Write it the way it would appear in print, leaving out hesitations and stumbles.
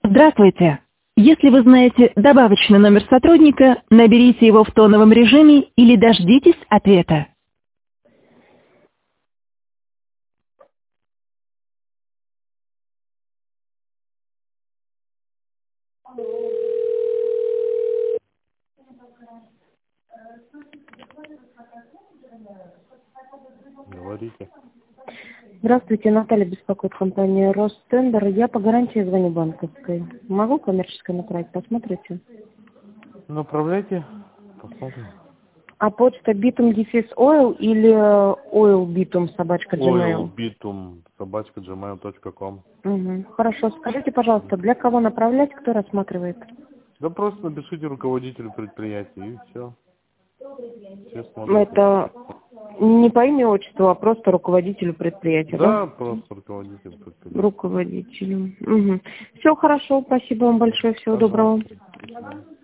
Здравствуйте. Если вы знаете добавочный номер сотрудника, наберите его в тоновом режиме или дождитесь ответа. Говорите. Здравствуйте, Наталья беспокоит компания Ростендер. Я по гарантии звоню банковской. Могу коммерческой направить? Посмотрите. Направляйте, посмотрим. А почта bitum-oil или oilbitum@gmail? oilbitum@gmail.com. Угу. Хорошо. Скажите, пожалуйста, для кого направлять, кто рассматривает? Да просто напишите руководителю предприятия и все. Все смотрят. Это не по имени, отчеству, а просто руководителю предприятия, да? Да, просто руководитель предприятия. Руководителю. Угу. Все хорошо. Спасибо вам большое. Всего доброго. Пожалуйста. До свидания.